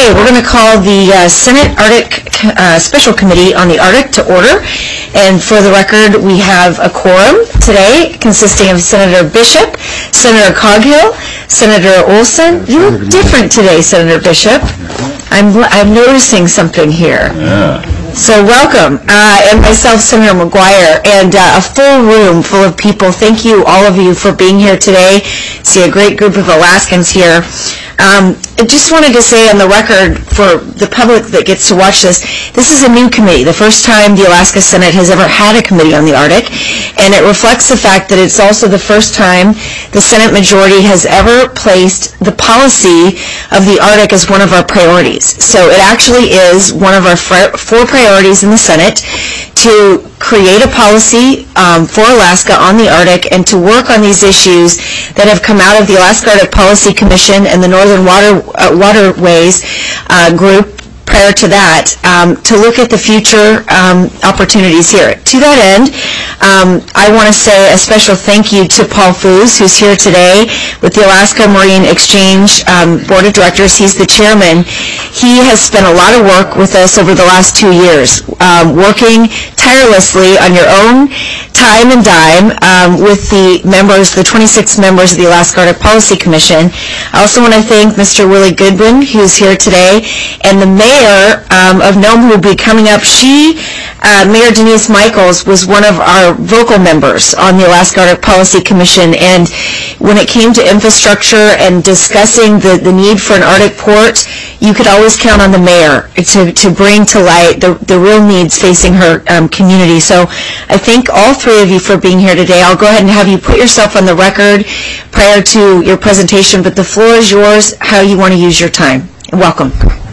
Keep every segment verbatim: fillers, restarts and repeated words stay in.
Okay, we're going to call the uh, Senate Arctic uh, Special Committee on the Arctic to order. And for the record, we have a quorum today consisting of Senator Bishop, Senator Coghill, Senator Olson. You look different today, Senator Bishop. I'm, I'm noticing something here. Yeah. So welcome, uh, and myself, Senator McGuire, and uh, a full room full of people. Thank you, all of you, for being here today. See a great group of Alaskans here. Um, I just wanted to say on the record for the public that gets to watch this, this is a new committee, the first time the Alaska Senate has ever had a committee on the Arctic, and it reflects the fact that it's also the first time the Senate majority has ever placed the policy of the Arctic as one of our priorities. So it actually is one of our four priorities in the Senate to create a policy um, for Alaska on the Arctic and to work on these issues that have come out of the Alaska Arctic Policy Commission and the Northern Water, uh, Waterways uh, group prior to that, um, to look at the future um, opportunities here. To that end, um, I want to say a special thank you to Paul Foos, who's here today with the Alaska Marine Exchange um, Board of Directors. He's the chairman. He has spent a lot of work with us over the last two years, um, working tirelessly on your own time and dime um, with the members, the twenty-six members of the Alaska Arctic Policy Commission. I also want to thank Mister Willie Goodwin, who's here today, and the mayor um, of Nome, who will be coming up. She, uh, Mayor Denise Michaels, was one of our vocal members on the Alaska Arctic Policy Commission, and when it came to infrastructure and discussing the, the need for an Arctic port, you could always count on the mayor to, to bring to light the, the real needs facing her um, community. So I thank all three of you for being here today. I'll go ahead and have you put yourself on the record prior to your presentation, but the floor is yours, how you want to use your time. Welcome.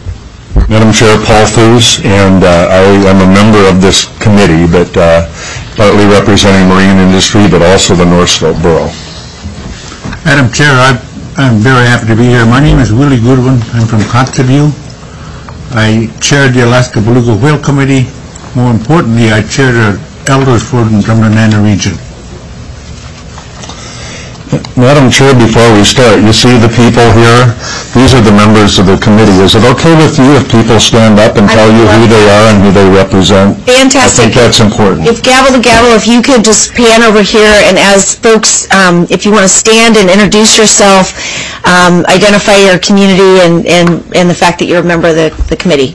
Madam Chair, Paul Foos, and uh, I am a member of this committee, but uh, partly representing marine industry, but also the North Slope Borough. Madam Chair, I, I'm very happy to be here. My name is Willie Goodwin. I'm from Kotzebue. I chaired the Alaska Beluga Whale Committee. More importantly, I chaired our elders forum from the Nana region. Madam Chair, before we start, you see the people here? These are the members of the committee. Is it okay with you if people stand up and tell you who they are and who they represent? Fantastic. I think that's important. If gavel to gavel, if you could just pan over here, and as folks, um, if you want to stand and introduce yourself, um, identify your community and, and, and the fact that you're a member of the, the committee.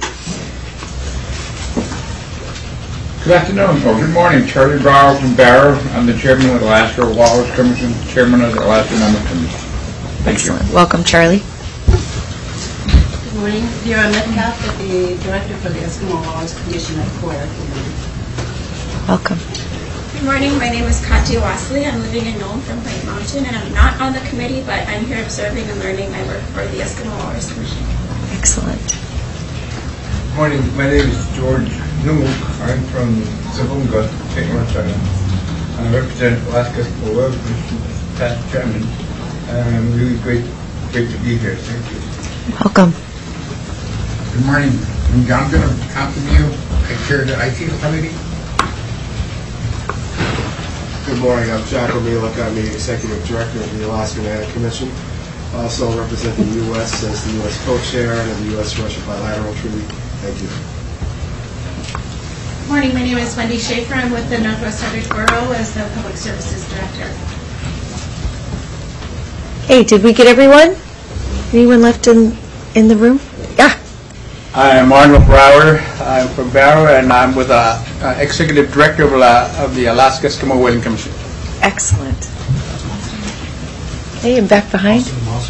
Good afternoon, or good morning. Charlie Brower from Barrow. I'm the chairman of the Alaska Walrus Commission, chairman of the Alaska Mammoth Commission. Thank Excellent. you. Welcome, Charlie. Good morning. Vera Metcalf, the director for the Eskimo Walrus Commission at COIR. Welcome. Good morning. My name is Katya Wasley. I'm living in Nome from White Mountain, and I'm not on the committee, but I'm here observing and learning. I work for the Eskimo Walrus Commission. Excellent. Good morning. My name is George Numuk. I'm from Zavunga, Saint Lawrence Island. I represent Alaska Eskimo Commission, past chairman, and I'm really great, great to be here. Thank you. Welcome. Good morning. I'm Jonathan of Kotzebue. I chair the I T committee. Good morning. I'm Jack O'Mealik. I'm the executive director of the Alaska Nana Commission. I also represent the U S as the U S co-chair and the U S Russia bilateral treaty. Thank you. Good morning. My name is Wendy Schaefer. I'm with the Northwest Arctic Borough as the Public Services Director. Hey, did we get everyone? Anyone left in, in the room? Yeah. I am Arnold Brower. I'm from Barrow, and I'm with the uh, executive director of, uh, of the Alaska Eskimo Whaling Commission. Excellent. Hey, and back behind.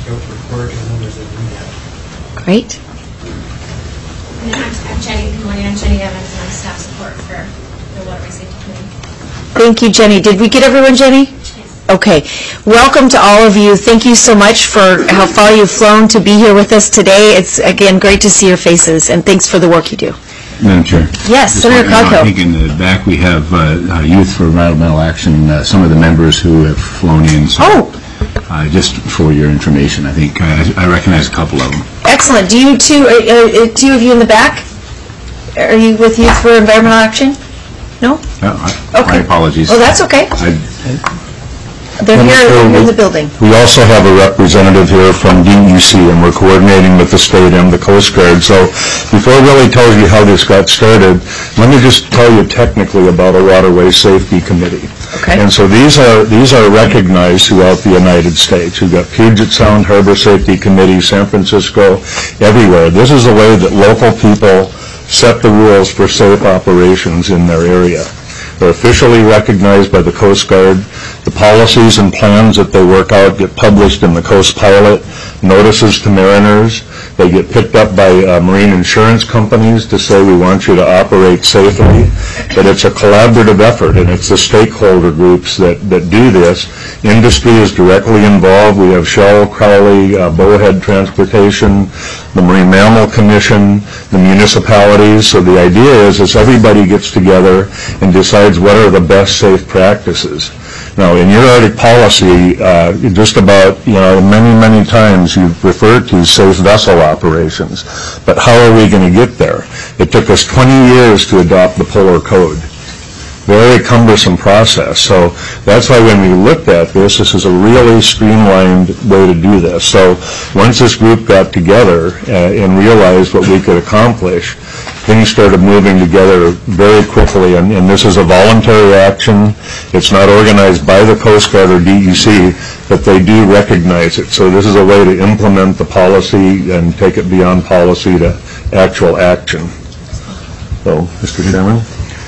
Great. And I'm, I'm Jenny. Good morning. I'm Jenny Evans, and I'm staff support for the Waterway Safety Committee. Thank you, Jenny. Did we get everyone, Jenny? Okay. Welcome to all of you. Thank you so much for how far you've flown to be here with us today. It's, again, great to see your faces, and thanks for the work you do. Madam Chair. Yes, Senator Coghill. I think in the back we have uh, Youth for Environmental Action, uh, some of the members who have flown in. So, oh. Uh, just for your information, I think uh, I recognize a couple of them. Excellent. Do you two, uh, uh, two of you in the back? Are you with Youth for Environmental Action? No? Uh, I, okay. My apologies. Oh, that's okay. I, They're And here, so they're here in we- the building. We also have a representative here from D E C, and we're coordinating with the state and the Coast Guard. So before Willie tells you how this got started, let me just tell you technically about a Waterway Safety Committee. Okay. And so these are these are recognized throughout the United States. We've got Puget Sound Harbor Safety Committee, San Francisco, everywhere. This is the way that local people set the rules for safe operations in their area. They're officially recognized by the Coast Guard. The policies and plans that they work out get published in the Coast Pilot, notices to mariners. They get picked up by uh, marine insurance companies to say we want you to operate safely. But it's a collaborative effort, and it's the stakeholder groups that, that do this. Industry is directly involved. We have Shell, Crowley, uh, Bowhead Transportation, the Marine Mammal Commission, the municipalities. So the idea is, is everybody gets together and decides what are the best safe practices. Now, in your Arctic policy, uh, just about, you know, many, many times you've referred to safe vessel operations. But how are we going to get there? It took us twenty years to adopt the Polar Code. Very cumbersome process. So that's why when we looked at this, this is a really streamlined way to do this. So once this group got together uh, and realized what we could accomplish, things started moving together very quickly, and, and this is a voluntary action. It's not organized by the Coast Guard or D E C, but they do recognize it. So this is a way to implement the policy and take it beyond policy to actual action. So, Mister Chairman?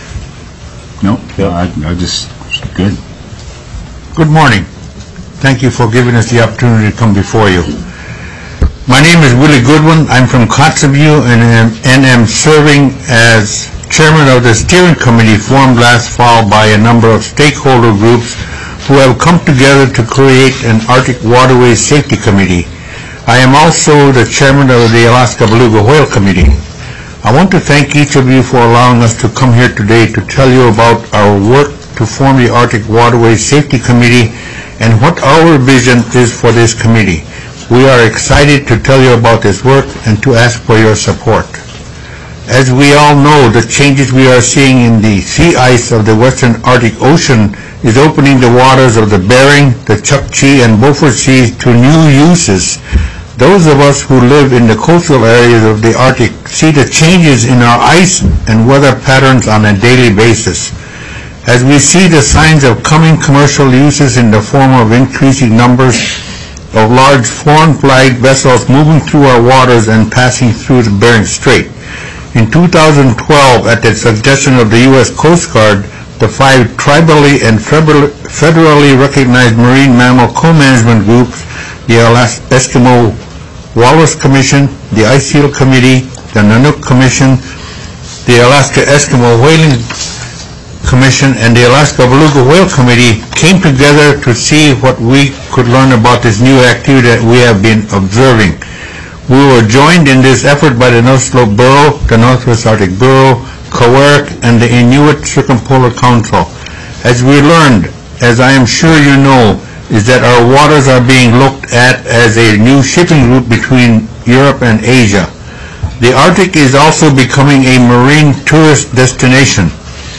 No, Yeah. I, I just, good. Good morning. Thank you for giving us the opportunity to come before you. My name is Willie Goodwin. I'm from Kotzebue and am, and am serving as chairman of the steering committee formed last fall by a number of stakeholder groups who have come together to create an Arctic Waterways Safety Committee. I am also the chairman of the Alaska Beluga Whale Committee. I want to thank each of you for allowing us to come here today to tell you about our work to form the Arctic Waterways Safety Committee and what our vision is for this committee. We are excited to tell you about this work and to ask for your support. As we all know, the changes we are seeing in the sea ice of the western Arctic Ocean is opening the waters of the Bering, the Chukchi, and Beaufort Seas to new uses. Those of us who live in the coastal areas of the Arctic see the changes in our ice and weather patterns on a daily basis. As we see the signs of coming commercial uses in the form of increasing numbers of large foreign flag vessels moving through our waters and passing through the Bering Strait. In two thousand twelve, at the suggestion of the U S Coast Guard, the five tribally and federally recognized marine mammal co-management groups, the Alaska Eskimo Walrus Commission, the Ice Seal Committee, the Nanook Commission, the Alaska Eskimo Whaling Commission, and the Alaska Beluga Whale Committee came together to see what we could learn about this new activity that we have been observing. We were joined in this effort by the North Slope Bureau, the Northwest Arctic Bureau, COARIC, and the Inuit Circumpolar Council. As we learned, as I am sure you know, is that our waters are being looked at as a new shipping route between Europe and Asia. The Arctic is also becoming a marine tourist destination.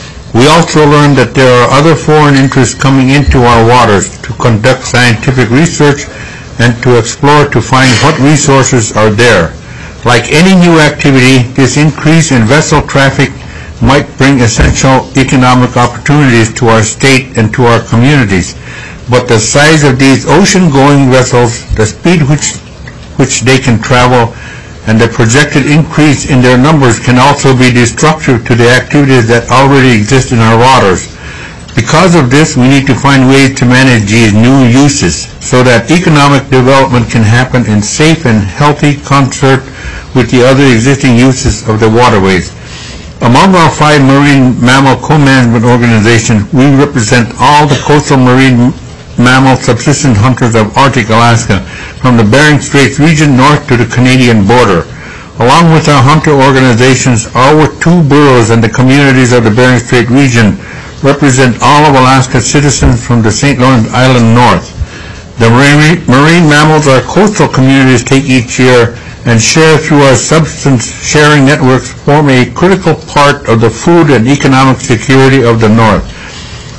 We also learned that there are other foreign interests coming into our waters to conduct scientific research and to explore to find what resources are there. Like any new activity, this increase in vessel traffic might bring essential economic opportunities to our state and to our communities. But the size of these ocean-going vessels, the speed which, which they can travel, and the projected increase in their numbers can also be destructive to the activities that already exist in our waters. Because of this, we need to find ways to manage these new uses so that economic development can happen in safe and healthy concert with the other existing uses of the waterways. Among our five marine mammal co-management organizations, we represent all the coastal marine mammal subsistence hunters of Arctic Alaska, from the Bering Straits region north to the Canadian border. Along with our hunter organizations, our two bureaus and the communities of the Bering Strait region represent all of Alaska's citizens from the Saint Lawrence Island north. The marine, marine mammals our coastal communities take each year and share through our substance sharing networks form a critical part of the food and economic security of the north.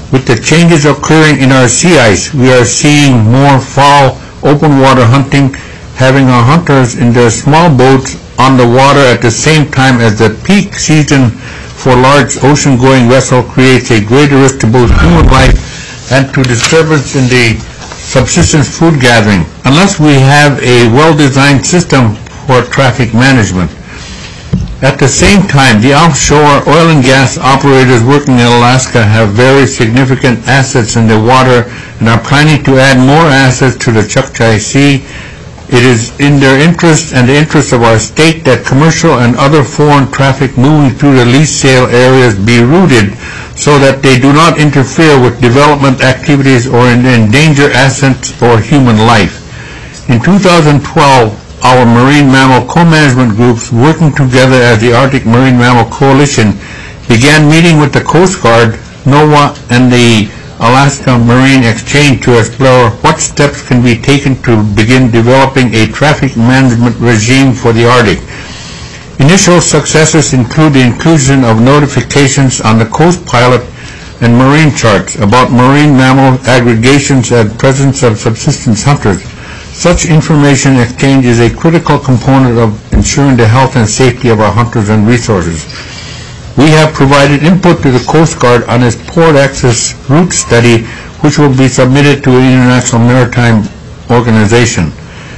With the changes occurring in our sea ice, we are seeing more fall open water hunting, having our hunters in their small boats on the water at the same time as the peak season for large ocean-going vessel creates a greater risk to both human life and to disturbance in the subsistence food gathering, unless we have a well-designed system for traffic management. At the same time, the offshore oil and gas operators working in Alaska have very significant assets in the water and are planning to add more assets to the Chukchi Sea. It is in their interest and the interest of our state that commercial and other foreign traffic moving through the lease sale areas be routed so that they do not interfere with development activities or endanger assets or human life. In two thousand twelve, our marine mammal co-management groups working together as the Arctic Marine Mammal Coalition began meeting with the Coast Guard, NOAA, and the Alaska Marine Exchange to explore what steps can be taken to begin developing a traffic management regime for the Arctic. Initial successes include the inclusion of notifications on the Coast Pilot and marine charts about marine mammal aggregations and presence of subsistence hunters. Such information exchange is a critical component of ensuring the health and safety of our hunters and resources. We have provided input to the Coast Guard on its port access route study, which will be submitted to the International Maritime Organization.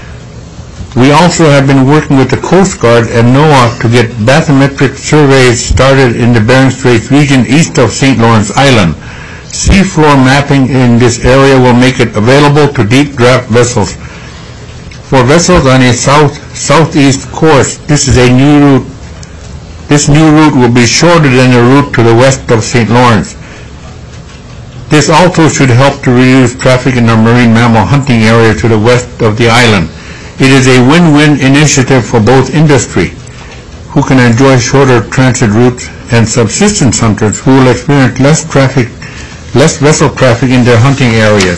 We also have been working with the Coast Guard and NOAA to get bathymetric surveys started in the Bering Strait region east of Saint Lawrence Island. Seafloor mapping in this area will make it available to deep draft vessels. For vessels on a south-southeast course, this is a new route. This new route will be shorter than the route to the west of Saint Lawrence. This also should help to reduce traffic in the marine mammal hunting area to the west of the island. It is a win-win initiative for both industry, who can enjoy shorter transit routes, and subsistence hunters, who will experience less traffic, less vessel traffic in their hunting areas.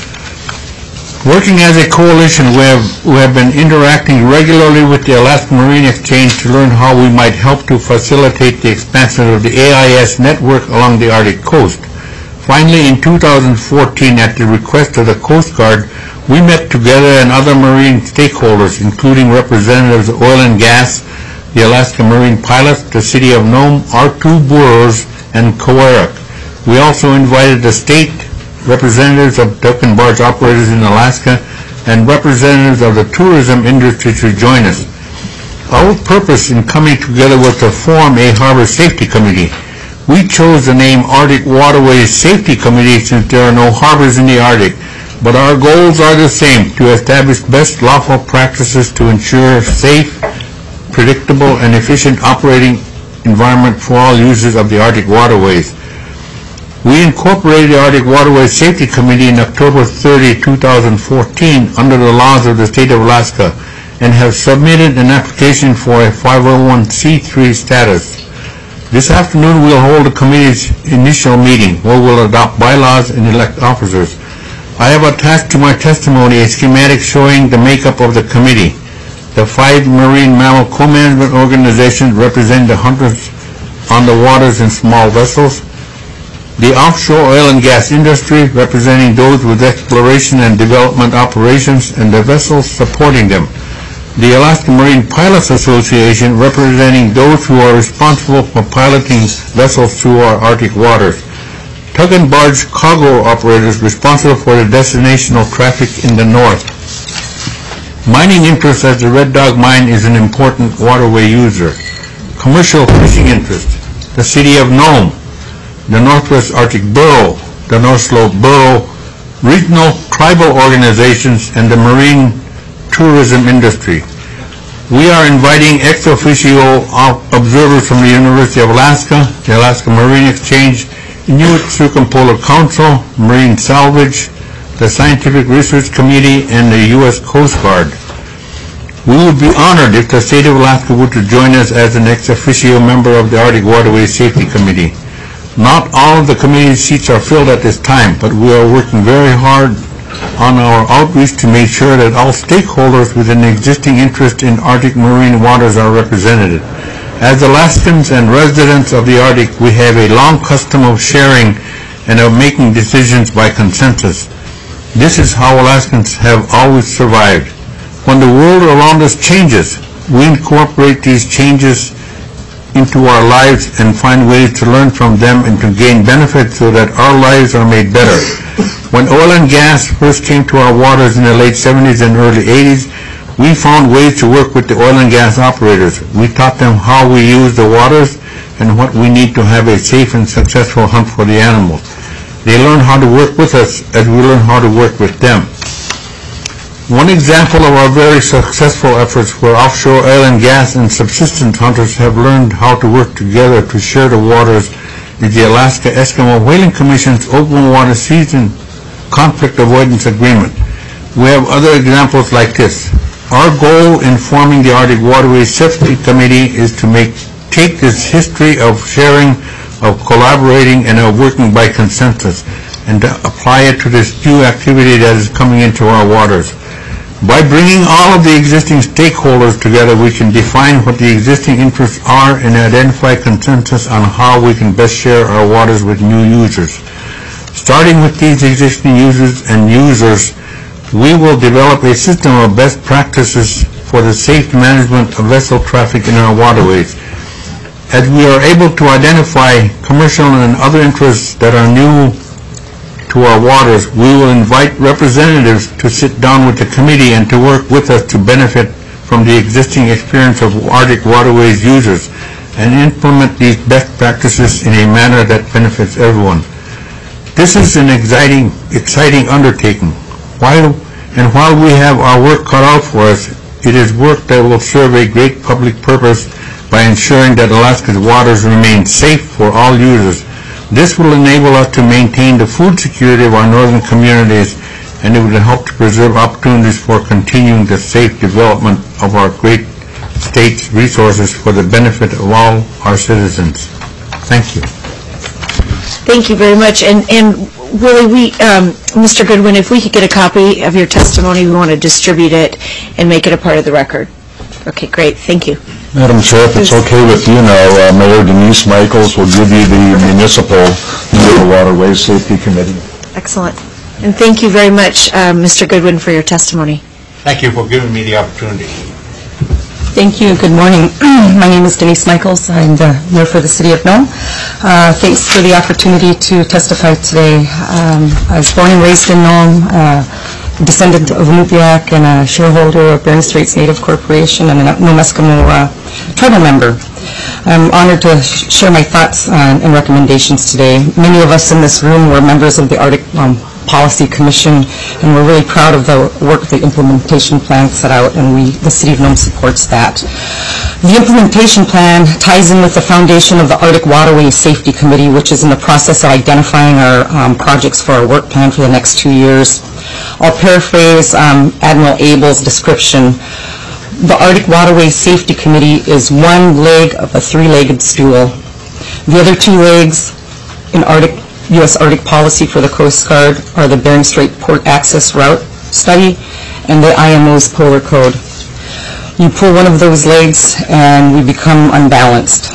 Working as a coalition, we have, we have been interacting regularly with the Alaska Marine Exchange to learn how we might help to facilitate the expansion of the A I S network along the Arctic coast. Finally, in two thousand fourteen, at the request of the Coast Guard, we met together and other marine stakeholders, including representatives of oil and gas, the Alaska Marine Pilots, the City of Nome, our two bureaus, and COERIC. We also invited the state representatives of duck and barge operators in Alaska, and representatives of the tourism industry to join us. Our purpose in coming together was to form a harbor safety committee. We chose the name Arctic Waterways Safety Committee since there are no harbors in the Arctic, but our goals are the same: to establish best lawful practices to ensure safe, predictable, and efficient operating environment for all users of the Arctic waterways. We incorporated the Arctic Waterways Safety Committee in October thirtieth, two thousand fourteen under the laws of the state of Alaska and have submitted an application for a five oh one c three status. This afternoon we'll hold the committee's initial meeting where we'll adopt bylaws and elect officers. I have attached to my testimony a schematic showing the makeup of the committee. The five marine mammal co-management organizations represent the hunters on the waters in small vessels, the offshore oil and gas industry, representing those with exploration and development operations, and the vessels supporting them. The Alaska Marine Pilots Association, representing those who are responsible for piloting vessels through our Arctic waters. Tug and barge cargo operators responsible for the destinational traffic in the north. Mining interest, as the Red Dog Mine is an important waterway user. Commercial fishing interest, the City of Nome, the Northwest Arctic Borough, the North Slope Borough, regional tribal organizations, and the marine tourism industry. We are inviting ex officio observers from the University of Alaska, the Alaska Marine Exchange, Inuit Circumpolar Council, Marine Salvage, the Scientific Research Committee, and the U S Coast Guard. We would be honored if the state of Alaska were to join us as an ex officio member of the Arctic Waterways Safety Committee. Not all of the committee seats are filled at this time, but we are working very hard on our outreach to make sure that all stakeholders with an existing interest in Arctic marine waters are represented. As Alaskans and residents of the Arctic, we have a long custom of sharing and of making decisions by consensus. This is how Alaskans have always survived. When the world around us changes, we incorporate these changes into our lives and find ways to learn from them and to gain benefits so that our lives are made better. When oil and gas first came to our waters in the late seventies and early eighties, we found ways to work with the oil and gas operators. We taught them how we use the waters and what we need to have a safe and successful hunt for the animals. They learned how to work with us as we learn how to work with them. One example of our very successful efforts where offshore oil and gas and subsistence hunters have learned how to work together to share the waters is the Alaska Eskimo Whaling Commission's Open Water Season Conflict Avoidance Agreement. We have other examples like this. Our goal in forming the Arctic Waterways Safety Committee is to make take this history of sharing, of collaborating, and of working by consensus and to apply it to this new activity that is coming into our waters. By bringing all of the existing stakeholders together, we can define what the existing interests are and identify consensus on how we can best share our waters with new users. Starting with these existing users and users, we will develop a system of best practices for the safe management of vessel traffic in our waterways. As we are able to identify commercial and other interests that are new to our waters, we will invite representatives to sit down with the committee and to work with us to benefit from the existing experience of Arctic waterways users and implement these best practices in a manner that benefits everyone. This is an exciting, exciting undertaking. While, and while we have our work cut out for us, it is work that will serve a great public purpose by ensuring that Alaska's waters remain safe for all users. This will enable us to maintain the food security of our northern communities, and it will help to preserve opportunities for continuing the safe development of our great state's resources for the benefit of all our citizens. Thank you. Thank you very much. And, and Willie, we, um, Mister Goodwin, if we could get a copy of your testimony, we want to distribute it and make it a part of the record. Okay, great. Thank you. Madam Chair, if it's okay with you now, uh, Mayor Denise Michaels will give you the municipal Waterways Safety Committee. Excellent. And thank you very much, uh, Mister Goodwin, for your testimony. Thank you for giving me the opportunity. Thank you. Good morning. My name is Denise Michaels. I'm the mayor for the City of Nome. Uh, thanks for the opportunity to testify today. Um, I was born and raised in Nome, uh, descendant of Inupiaq and a shareholder of Bering Straits Native Corporation and a Nome Eskimo uh, tribal member. I'm honored to sh share my thoughts uh, and recommendations today. Many of us in this room were members of the Arctic um, Policy Commission, and we're really proud of the work the implementation plan set out, and we, the City of Nome, supports that. The implementation plan ties in with the foundation of the Arctic Waterways Safety Committee, which is in the process of identifying our um, projects for our work plan for the next two years. I'll paraphrase um, Admiral Abel's description. The Arctic Waterways Safety Committee is one leg of a three-legged stool. The other two legs in Arctic U S Arctic policy for the Coast Guard are the Bering Strait Port Access Route Study and the I M O's Polar Code. You pull one of those legs and we become unbalanced.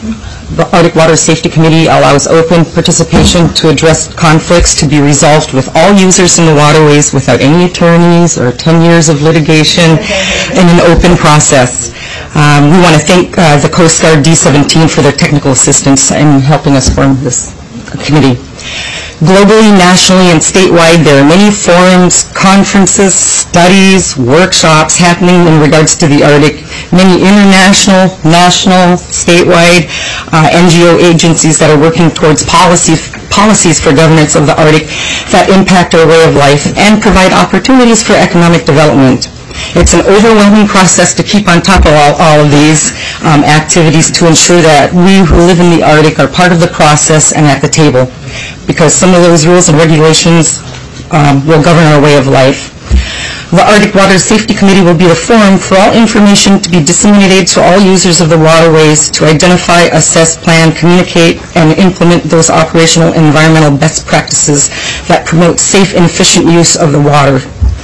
The Arctic Water Safety Committee allows open participation to address conflicts to be resolved with all users in the waterways without any attorneys or ten years of litigation in an open process. Um, we want to thank uh, the Coast Guard D seventeen for their technical assistance in helping us form this committee. Globally, nationally, and statewide, there are many forums, conferences, studies, workshops happening in regards to the Arctic. Many international, national, statewide uh, N G O agencies that are working towards policy, policies for governance of the Arctic that impact our way of life and provide opportunities for economic development. It's an overwhelming process to keep on top of all, all of these um, activities to ensure that we who live in the Arctic are part of the process and at the table, because some of those rules and regulations um, will govern our way of life. The Arctic Water Safety Committee will be the forum for all information to be disseminated to all users of the waterways to identify, assess, plan, communicate, and implement those operational and environmental best practices that promote safe and efficient use of the water.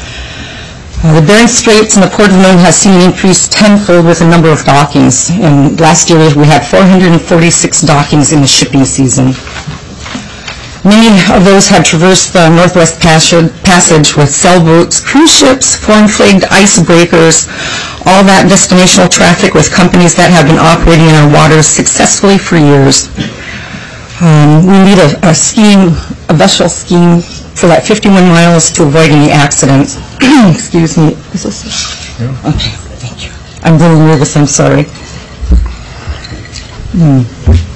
Uh, the Bering Straits and the Port of Nome has seen an increase tenfold with the number of dockings. And last year we had four hundred forty-six dockings in the shipping season. Many of those had traversed the Northwest Passage with sailboats, cruise ships, foreign-flagged icebreakers, all that destinational traffic with companies that have been operating in our waters successfully for years. Um, we need a, a scheme, a vessel scheme for that fifty-one miles to avoid any accidents. Excuse me. Is this? Yeah. Okay, thank you. I'm really nervous, I'm sorry. Hmm.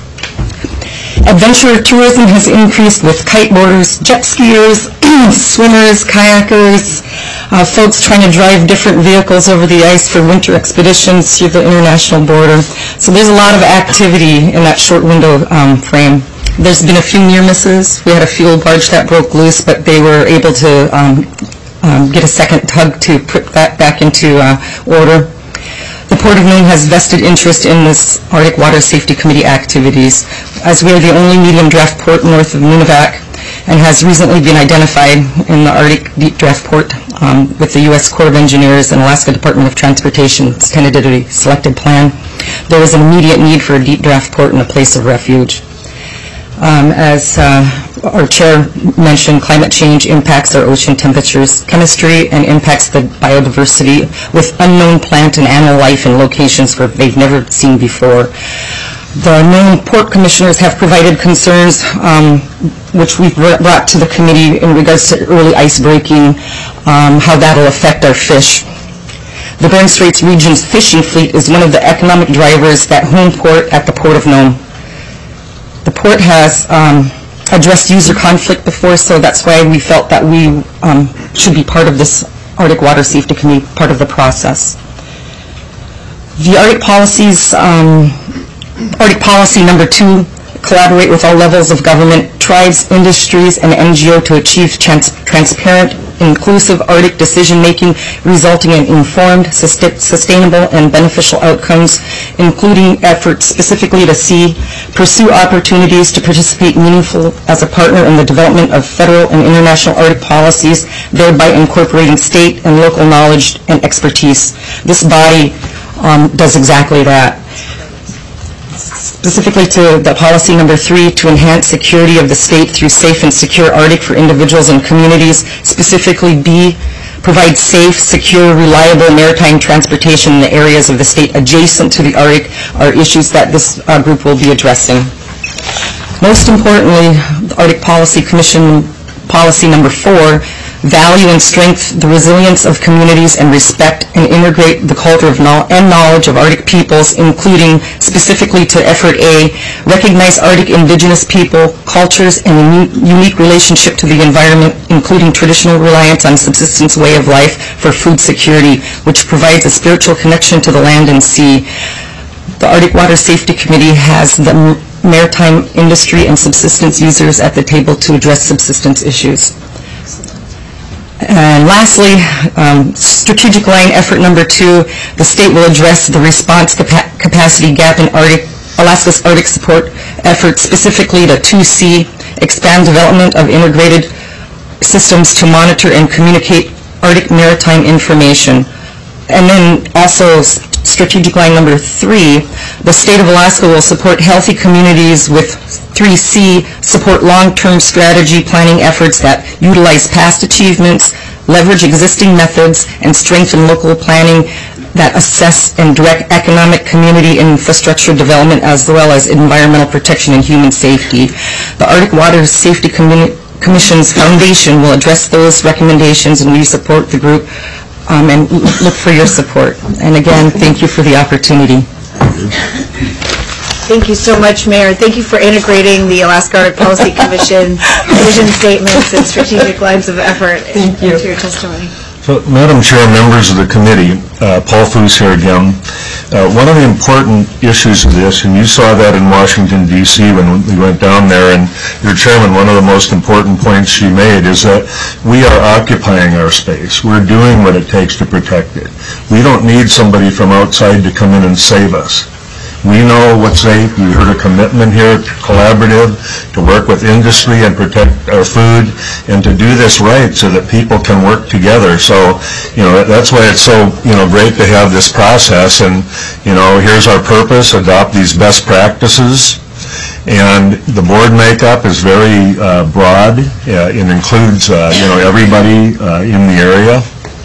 Adventure tourism has increased with kiteboarders, jet skiers, swimmers, kayakers, uh, folks trying to drive different vehicles over the ice for winter expeditions through the international border. So there's a lot of activity in that short window um, frame. There's been a few near misses. We had a fuel barge that broke loose, but they were able to um, um, get a second tug to put that back into uh, order. The Port of Nome has vested interest in this Arctic Water Safety Committee activities, as we are the only medium draft port north of Nunivak and has recently been identified in the Arctic Deep Draft Port um, with the U S Corps of Engineers and Alaska Department of Transportation's tentatively selected plan. There is an immediate need for a deep draft port and a place of refuge. Um, as uh, our chair mentioned, climate change impacts our ocean temperatures, chemistry, and impacts the biodiversity with unknown plant and animal life in locations where they've never seen before. The Nome Port Commissioners have provided concerns um, which we've brought to the committee in regards to early ice breaking, um, how that will affect our fish. The Bering Straits region's fishing fleet is one of the economic drivers that home port at the Port of Nome. The port has um, addressed user conflict before, so that's why we felt that we um, should be part of this Arctic Water Safety Committee, part of the process. The Arctic policies, um, Arctic policy number two, collaborate with all levels of government, tribes, industries, and N G O to achieve trans transparent, inclusive Arctic decision-making, resulting in informed, sustainable, and beneficial outcomes, including efforts specifically to see, pursue opportunities to participate meaningful as a partner in the development of federal and international Arctic policies, thereby incorporating state and local knowledge and expertise. This body um, does exactly that. Specifically to the policy number three, to enhance security of the state through safe and secure Arctic for individuals and communities. Specifically B, provide safe, secure, reliable maritime transportation in the areas of the state adjacent to the Arctic are issues that this uh, group will be addressing. Most importantly, the Arctic Policy Commission policy number four, value and strengthen the resilience of communities and respect and integrate the culture of no and knowledge of Arctic peoples, including specifically to effort A, recognize Arctic indigenous people, cultures, and a unique relationship to the environment, including traditional reliance on subsistence way of life for food security, which provides a spiritual connection to the land and sea. The Arctic Water Safety Committee has the maritime industry and subsistence users at the table to address subsistence issues. And lastly, um, strategic line effort number two, the state will address the response capa capacity gap in Arctic, Alaska's Arctic support efforts, specifically to two C, expand development of integrated systems to monitor and communicate Arctic maritime information. And then also strategic line number three, the state of Alaska will support healthy communities with three C, support long-term strategy planning efforts that utilize past achievements, leverage existing methods, and strengthen local planning that assess and direct economic community and infrastructure development as well as environmental protection and human safety. The Arctic Water Safety Commission's foundation will address those recommendations, and we support the group um, and look for your support. And again, thank you for the opportunity. Thank you so much, Mayor. Thank you for integrating the Alaska Arctic Policy Commission vision statements and strategic lines of effort Thank you. into your testimony. So, Madam Chair, members of the committee, uh, Paul Foose here again. Uh, one of the important issues of this, and you saw that in Washington, D C when we went down there, and your chairman, one of the most important points she made is that we are occupying our space. We're doing what it takes to protect it. We don't need somebody from outside to come in and save us. We know what's safe. We heard a commitment here, collaborative, to work with industry and protect our food, and to do this right so that people can work together. So, you know, that's why it's so, you know, great to have this process. And, you know, here's our purpose: adopt these best practices And the board makeup is very uh, broad. Uh, it includes uh, you know, everybody uh, in the area.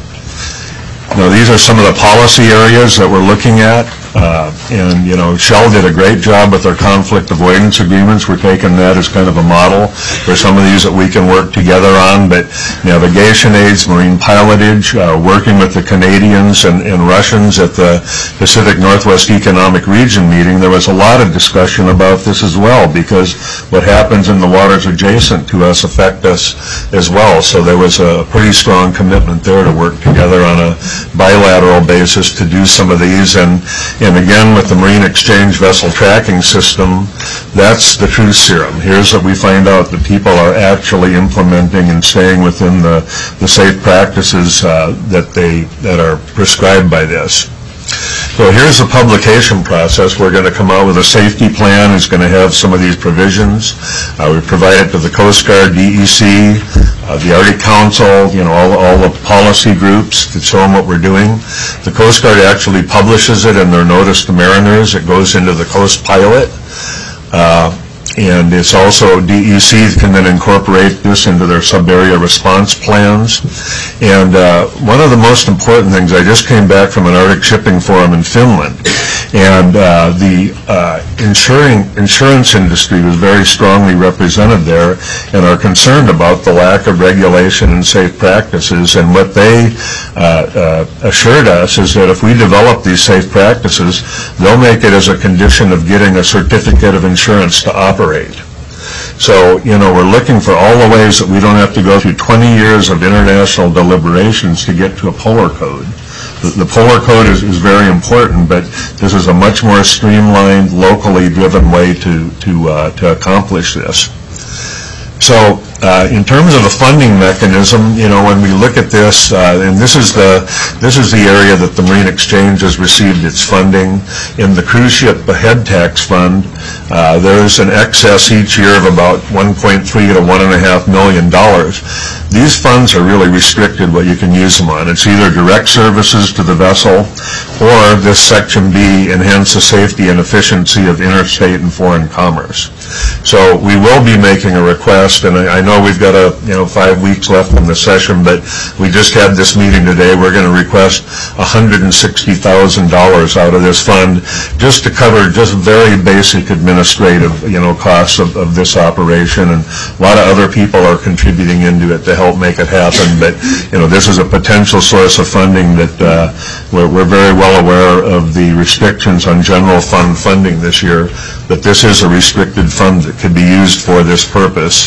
Now, these are some of the policy areas that we're looking at. Uh, and, you know, Shell did a great job with their conflict avoidance agreements. We're taking that as kind of a model for some of these that we can work together on. But navigation aids, marine pilotage, uh, working with the Canadians and, and Russians at the Pacific Northwest Economic Region meeting, there was a lot of discussion about this as well, because what happens in the waters adjacent to us affect us as well. So there was a pretty strong commitment there to work together on a bilateral basis to do some of these. And And again, with the Marine Exchange Vessel Tracking System, that's the truth serum. Here's what we find out that people are actually implementing and staying within the, the safe practices uh, that they that are prescribed by this. So here's the publication process. We're going to come out with a safety plan. It's going to have some of these provisions. Uh, we provide it to the Coast Guard, D E C, uh, the Arctic Council, you know, all, all the policy groups to show them what we're doing. The Coast Guard actually publishes it in their notice to mariners. It goes into the Coast Pilot. Uh, And it's also, D E C can then incorporate this into their sub-area response plans. And uh, one of the most important things, I just came back from an Arctic Shipping Forum in Finland, and uh, the uh, insuring, insurance industry was very strongly represented there and are concerned about the lack of regulation and safe practices. And what they uh, uh, assured us is that if we develop these safe practices, they'll make it as a condition of getting a certificate of insurance to operate. So, you know, we're looking for all the ways that we don't have to go through twenty years of international deliberations to get to a polar code. The, the polar code is, is very important, but this is a much more streamlined, locally driven way to, to, uh, to accomplish this. So, uh, in terms of the funding mechanism, you know, when we look at this, uh, and this is the this is the area that the Marine Exchange has received its funding. In the cruise ship head tax fund, uh, there is an excess each year of about one point three to one and a half million dollars. These funds are really restricted what you can use them on. It's either direct services to the vessel, or this Section B, enhance the safety and efficiency of interstate and foreign commerce. So we will be making a request, and I, I know we've got a you know five weeks left in the session, but we just had this meeting today. We're going to request one hundred sixty thousand dollars out of this fund just to cover just very basic administrative you know costs of, of this operation, and a lot of other people are contributing into it to help make it happen. But you know this is a potential source of funding that uh, we're, we're very well aware of the restrictions on general fund funding this year, but this is a restricted fund that could be used for this purpose.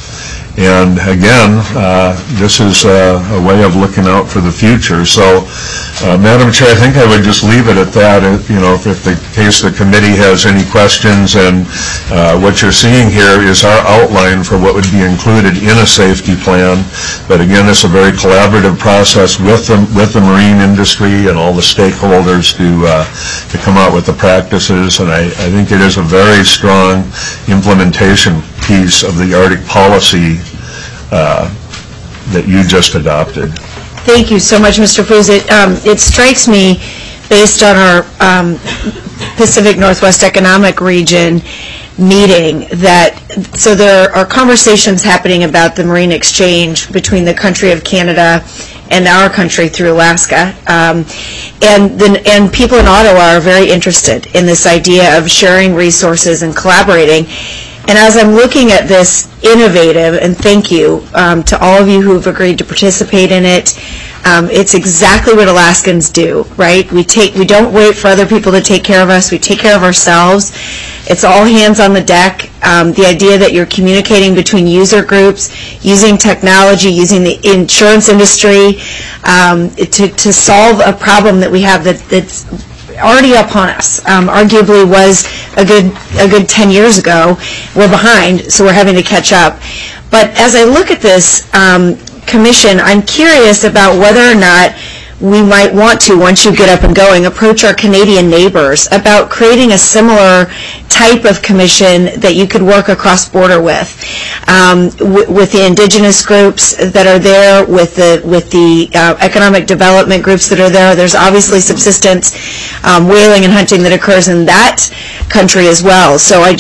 And again, uh, this is uh, a way of looking out for the future. So, uh, Madam Chair, I think I would just leave it at that. If, you know, if, if the case the committee has any questions, and uh, what you're seeing here is our outline for what would be included in a safety plan. But again, it's a very collaborative process with the with the marine industry and all the stakeholders to uh, to come out with the practices. And I, I think it is a very strong implementation piece of the Arctic policy uh, that you just adopted. Thank you so much, Mister Foos. It, um, it strikes me, based on our um, Pacific Northwest Economic Region meeting, that so there are conversations happening about the marine exchange between the country of Canada and our country through Alaska, um, and the, and people in Ottawa are very interested in this idea of sharing resources and collaborating. And as I'm looking at this innovative, and thank you um, to all of you who have agreed to participate in it, um, it's exactly what Alaskans do, right? We take, we don't wait for other people to take care of us. We take care of ourselves. It's all hands on the deck. Um, the idea that you're communicating between user groups, using technology, using the insurance industry um, to, to solve a problem that we have that, that's already upon us, um, arguably was a good a good ten years ago. We're behind, so we're having to catch up. But as I look at this um, commission, I'm curious about whether or not we might want to, once you get up and going, approach our Canadian neighbors about creating a similar type of commission that you could work across border with, um, w with the indigenous groups that are there, with the with the uh, economic development groups that are there. There's obviously subsistence, um, whaling and hunting that occurs in that country as well. So I just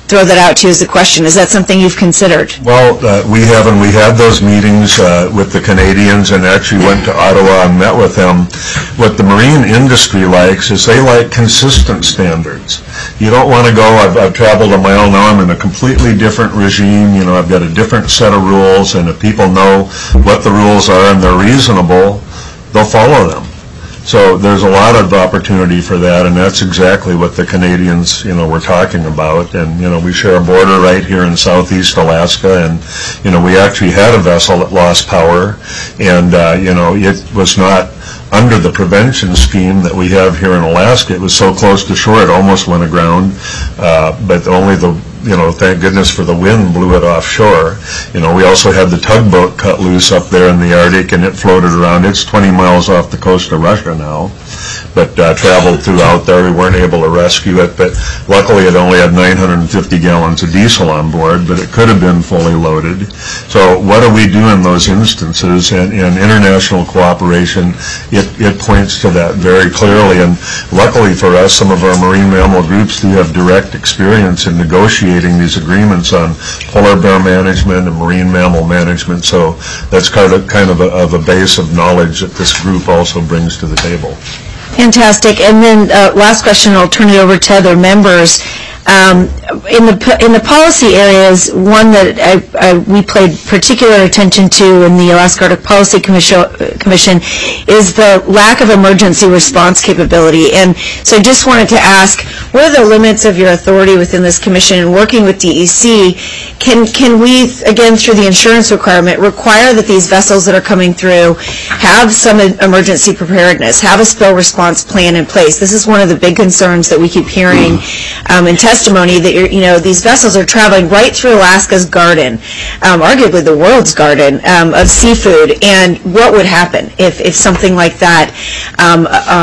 throw that out to you as a question. Is that something you've considered? Well, uh, we have, and we had those meetings uh, with the Canadians and actually went to Ottawa and met with them. What the marine industry likes is they like consistent standards. You don't want to go, I've, I've traveled a mile now, I'm in a completely different regime, you know, I've got a different set of rules, and if people know what the rules are and they're reasonable, they'll follow them. So there's a lot of opportunity for that, and that's exactly what the Canadians, you know, were talking about. And, you know, we share a border right here in southeast Alaska, and, you know, we actually had a vessel that lost power, and, uh, you know, it was not under the prevention scheme that we have here in Alaska. It was so close to shore it almost went aground, uh, but only the you know, thank goodness for the wind blew it offshore. You know, we also had the tugboat cut loose up there in the Arctic, and it floated around. It's twenty miles off the coast of Russia now, but uh, traveled throughout there. We weren't able to rescue it, but luckily it only had nine hundred fifty gallons of diesel on board, but it could have been fully loaded. So what do we do in those instances? And in international cooperation, it, it points to that very clearly. And luckily for us, some of our marine mammal groups do have direct experience in negotiating these agreements on polar bear management and marine mammal management. So that's kind of, kind of, a, of a base of knowledge that this group also brings to the table. Fantastic. And then uh, last question, I'll turn it over to other members. Um, in the in the policy areas, one that I, I, we paid particular attention to in the Alaska Arctic Policy Commission, Commission is the lack of emergency response capability. And so I just wanted to ask, what are the limits of your authority within this commission and working with D E C? Can, can we, again, through the insurance requirement, require that these vessels that are coming through have some emergency preparedness, have a spill response plan in place? This is one of the big concerns that we keep hearing um, in testimony, that you're, you know, these vessels are traveling right through Alaska's garden, um, arguably the world's garden um, of seafood, and what would happen if, if something like that, um,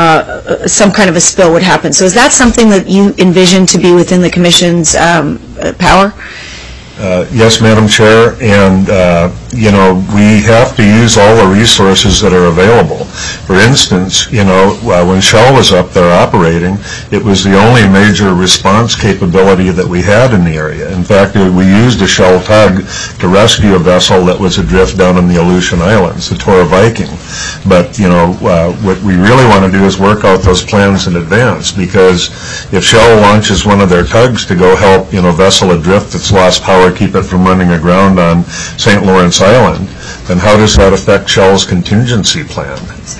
uh, some kind of a spill would happen? So is that something that you envision to be within the Commission's um, power? Uh, yes, Madam Chair, and uh, you know, we have to use all the resources that are available. For instance, you know, uh, when Shell was up there operating, it was the only major response capability that we had in the area. In fact, we used a Shell tug to rescue a vessel that was adrift down in the Aleutian Islands, the Tora Viking. But, you know, uh, what we really want to do is work out those plans in advance, because if Shell launches one of their tugs to go help, you know, vessel adrift that's lost power, keep it from running aground on Saint Lawrence Island, then how does that affect Shell's contingency plan?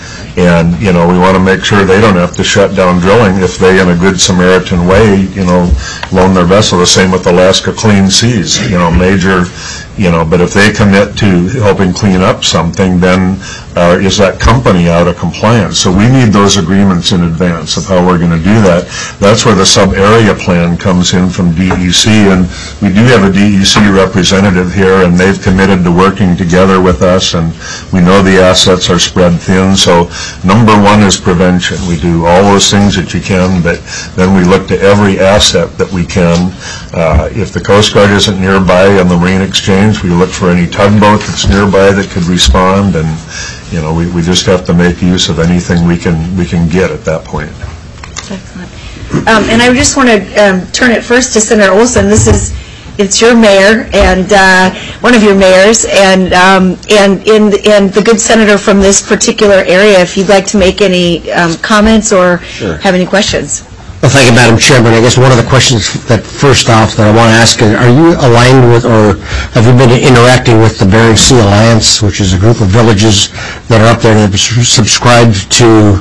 And, you know, we want to make sure they don't have to shut down drilling if they, in a good Samaritan way, you know, loan their vessel. The same with Alaska Clean Seas, you know, major, you know, but if they commit to helping clean up something, then uh, is that company out of compliance? So we need those agreements in advance of how we're going to do that. That's where the sub-area plan comes in from D E C, and we do have a D E C representative here, and they've committed to working together with us, and we know the assets are spread thin. So number one is prevention. We do all those things that you can, but then we look to every asset that we can. Uh, if the Coast Guard isn't nearby on the Marine Exchange, we look for any tugboat that's nearby that could respond, and you know, we, we just have to make use of anything we can we can get at that point. Excellent. Um, and I just want to um, turn it first to Senator Olson. This is it's your mayor and uh, one of your mayors, and um, and in and the good senator from this particular area. If you'd like to make any um, comments or Sure. have any questions. Well, thank you, Madam Chairman. I guess one of the questions that first off that I want to ask is, are you aligned with, or have you been interacting with the Bering Sea Alliance, which is a group of villages that are up there that have subscribed to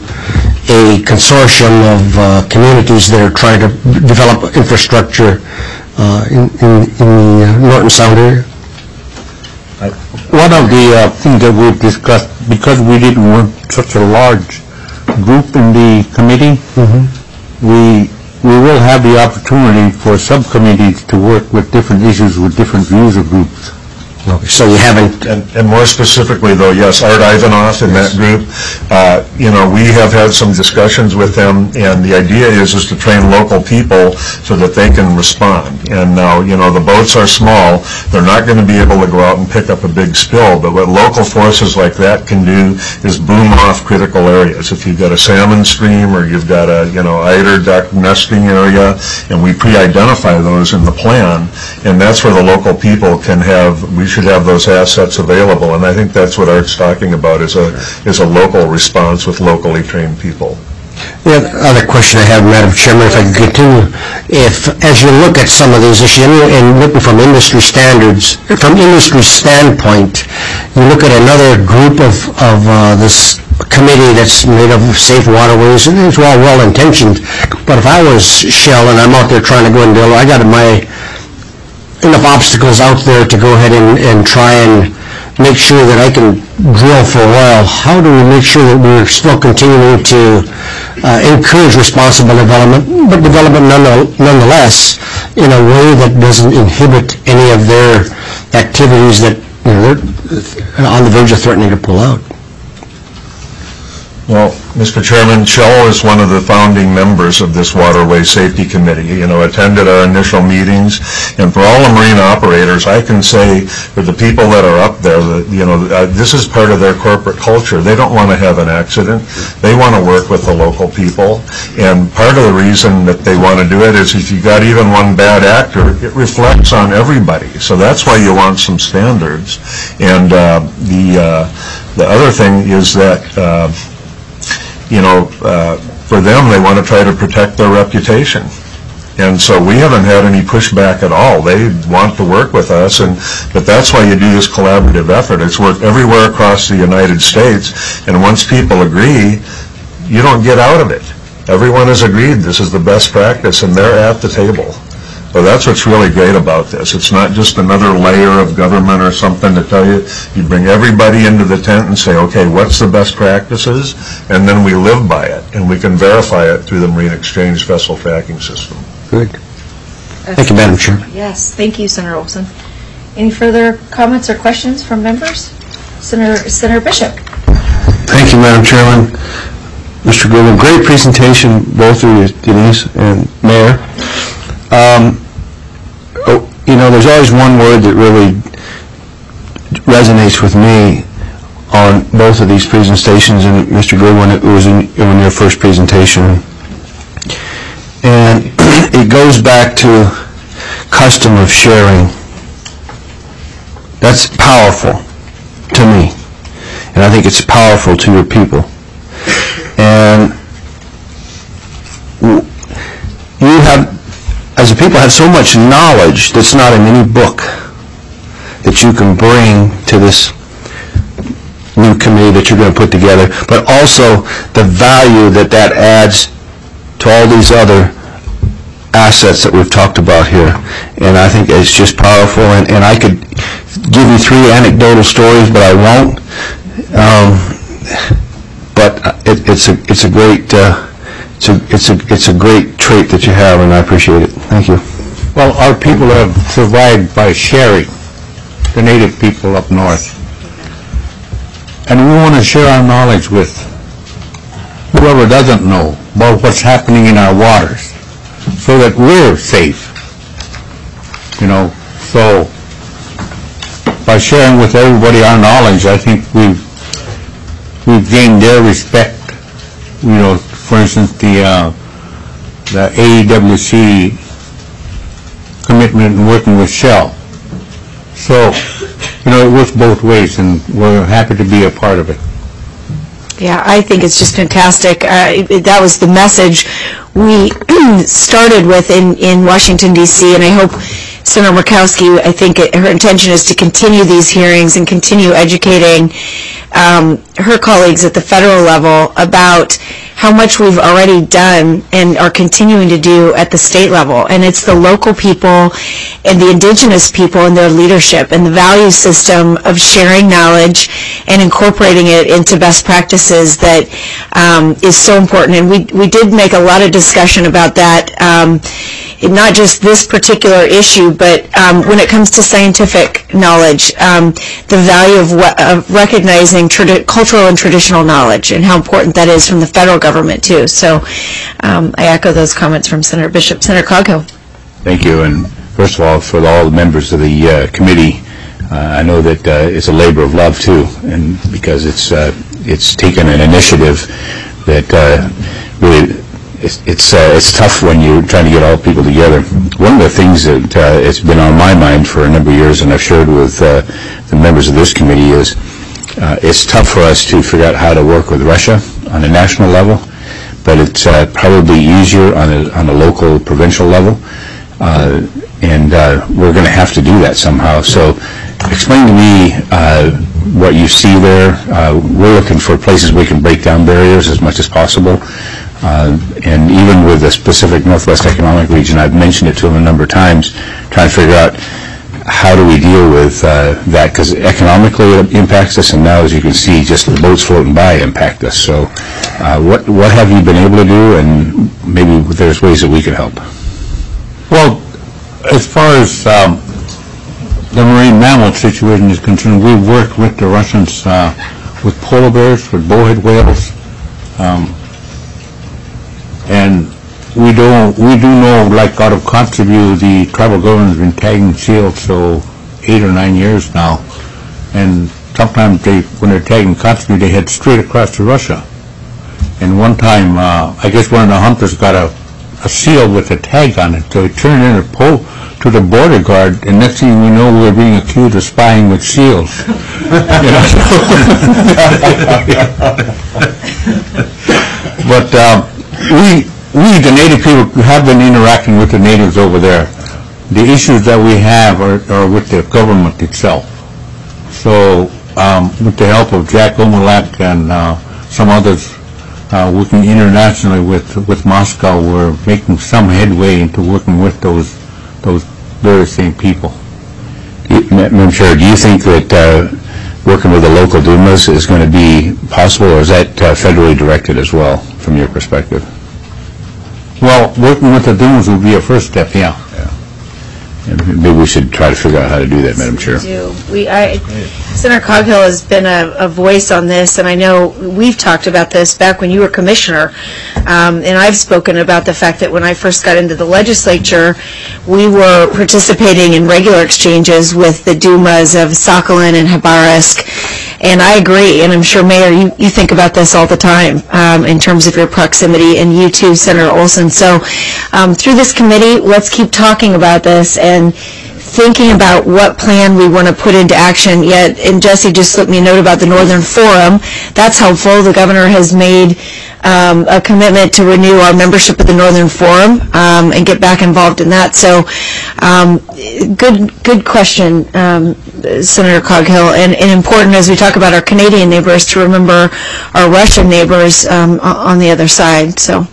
a consortium of uh, communities that are trying to develop infrastructure uh, in, in, in the uh, Norton Sound area? One of the uh, things that we've discussed, because we didn't want such a large group in the committee, mm-hmm. we we will have the opportunity for subcommittees to work with different issues with different user groups. Okay, so you haven't... And, and more specifically, though, yes, Art Ivanoff in that group, uh, you know, we have had some discussions with them, and the idea is is to train local people so that they can respond. And now, you know, the boats are small. They're not going to be able to go out and pick up a big spill, but what local forces like that can do is boom off critical areas. If you've got a salmon stream or you've got a, you know, eider duck nesting area, and we pre-identify those in the plan, and that's where the local people can have, we should have those assets available, and I think that's what Art's talking about, is a is a local response with locally trained people. The other question I have, Madam Chairman, if I could continue, if, as you look at some of these issues, and looking from industry standards, from industry standpoint, you look at another group of, of uh, this committee that's made of safe waterways, and it's all well-intentioned, but if I was Shell and I'm out there trying to go and deal, I got my enough obstacles out there to go ahead and, and try and make sure that I can drill for oil. How do we make sure that we're still continuing to uh, encourage responsible development, but development nonetheless in a way that doesn't inhibit any of their activities that, you know, they're on the verge of threatening to pull out? Well, Mister Chairman, Shell is one of the founding members of this Waterway Safety Committee, you know, attended our initial meetings, and for all the marine operators, I can say for the people that are up there, that, you know, uh, this is part of their corporate culture. They don't want to have an accident. They want to work with the local people, and part of the reason that they want to do it is if you got even one bad actor, it reflects on everybody. So that's why you want some standards. And uh, the, uh, the other thing is that uh, you know, uh, for them, they want to try to protect their reputation. And so we haven't had any pushback at all. They want to work with us, and but that's why you do this collaborative effort. It's worked everywhere across the United States, and once people agree, you don't get out of it. Everyone has agreed this is the best practice, and they're at the table. So that's what's really great about this. It's not just another layer of government or something to tell you. You bring everybody into the tent and say, okay, what's the best practices? And then we live by it, and we can verify it through the Marine Exchange Vessel Tracking System. Good. Thank you, Madam Chair. Yes, thank you, Senator Olson. Any further comments or questions from members? Senator, Senator Bishop. Thank you, Madam Chairman. Mister Goodwin, great presentation, both of you, Denise and Mayor. Um, oh, you know, there's always one word that really resonates with me on both of these presentations, and Mister Goodwin, it was in, in your first presentation. And it goes back to custom of sharing. That's powerful to me, and I think it's powerful to your people. And you have, as a people, have so much knowledge that's not in any book that you can bring to this new committee that you're going to put together, but also the value that that adds to all these other assets that we've talked about here. And I think it's just powerful, and, and I could give you three anecdotal stories, but I won't. Um, but it, it's a it's a great uh, it's a it's a it's a great trait that you have, and I appreciate it. Thank you. Well, our people have survived by sharing, the native people up north, and we want to share our knowledge with whoever doesn't know about what's happening in our waters, so that we're safe. You know, so by sharing with everybody our knowledge, I think we've we've gained their respect. You know, for instance, the uh, the A E W C commitment in working with Shell. So, you know, it works both ways, and we're happy to be a part of it. Yeah, I think it's just fantastic. Uh, it, that was the message we started with in, in Washington, D C, and I hope Senator Murkowski, I think it, her intention is to continue these hearings and continue educating um, her colleagues at the federal level about how much we've already done and are continuing to do at the state level. And it's the local people and the indigenous people and their leadership and the value system of sharing knowledge and incorporating it into best practices that um, is so important. And we, we did make a lot of discussion about that, um, not just this particular issue, but um, when it comes to scientific knowledge, um, the value of, what, of recognizing tradi- cultural and traditional knowledge and how important that is from the federal government too. So um, I echo those comments from Senator Bishop. Senator Coghill. Thank you. And first of all, for all the members of the uh, committee, uh, I know that uh, it's a labor of love too, and because it's uh, it's taken an initiative that uh, really it's it's, uh, it's tough when you're trying to get all people together. One of the things that uh, it's been on my mind for a number of years, and I've shared with uh, the members of this committee, is uh, it's tough for us to figure out how to work with Russia on a national level, but it's uh, probably easier on a on a local, provincial level. Uh, and uh, we're going to have to do that somehow. So explain to me uh, what you see there. Uh, we're looking for places we can break down barriers as much as possible. Uh, and even with the specific Northwest Economic Region, I've mentioned it to them a number of times, trying to figure out how do we deal with uh, that, because economically it impacts us, and now, as you can see, just the boats floating by impact us. So uh, what, what have you been able to do, and maybe there's ways that we could help? Well, as far as um, the marine mammal situation is concerned, we've worked with the Russians uh, with polar bears, with bowhead whales, um, and we do we do know, like out of Kotzebue, the tribal government has been tagging seals for eight or nine years now, and sometimes they, when they're tagging Kotzebue, they head straight across to Russia. And one time, uh, I guess one of the hunters got a a seal with a tag on it, so he turned in a pole to the border guard, and next thing we know, we're being accused of spying with seals. You know? But um, we, we, the native people, have been interacting with the natives over there. The issues that we have are, are with the government itself. So um, with the help of Jack Omelak and uh, some others, Uh, working internationally with with Moscow, we're making some headway into working with those those very same people. Madam Chair, do you think that uh, working with the local Dumas is going to be possible, or is that uh, federally directed as well, from your perspective? Well, working with the Dumas would be a first step, yeah. yeah. Maybe we should try to figure out how to do that, Madam Chair. We do. We, I, Senator Coghill has been a, a voice on this, and I know we've talked about this back when you were commissioner, um, and I've spoken about the fact that when I first got into the legislature, we were participating in regular exchanges with the Dumas of Sakhalin and Khabarovsk, and I agree, and I'm sure, Mayor, you, you think about this all the time um, in terms of your proximity, and you too, Senator Olson. So um, through this committee, let's keep talking about this and thinking about what plan we want to put into action. Yet, and Jesse just slipped me a note about the Northern Forum. That's helpful. The governor has made um, a commitment to renew our membership of the Northern Forum um, and get back involved in that. So, um, good, good question, um, Senator Coghill, and, and important as we talk about our Canadian neighbors to remember our Russian neighbors um, on the other side. So,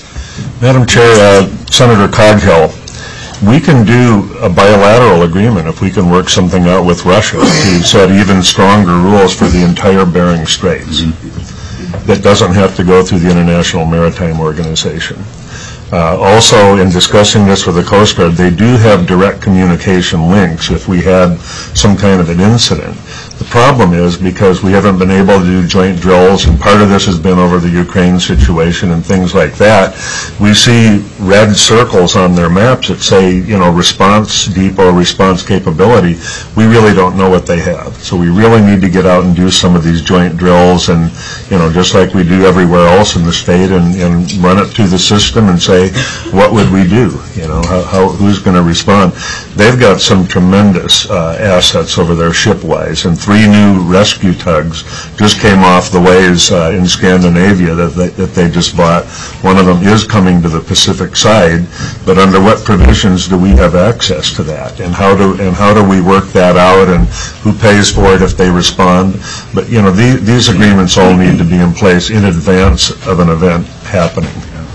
Madam Chair, uh, Senator Coghill, we can do a bilateral agreement if we can work something out with Russia to set even stronger rules for the entire Bering Straits. Mm-hmm. That doesn't have to go through the International Maritime Organization. Uh, also, in discussing this with the Coast Guard, they do have direct communication links if we had some kind of an incident. The problem is, because we haven't been able to do joint drills, and part of this has been over the Ukraine situation and things like that, we see red circles on their maps that say, you know, response depot, response capability. We really don't know what they have. So we really need to get out and do some of these joint drills, and, you know, just like we do everywhere else in the state, and, and run it through the system and say, what would we do? You know, how, how, who's going to respond? They've got some tremendous uh, assets over there ship-wise, and three new rescue tugs just came off the ways uh, in Scandinavia that they, that they just bought. One of them is coming to the Pacific side, but under what provisions do we have access to that, and how do and how do we work that out, and who pays for it if they respond? But you know, the, these agreements all need to be in place in advance of an event happening.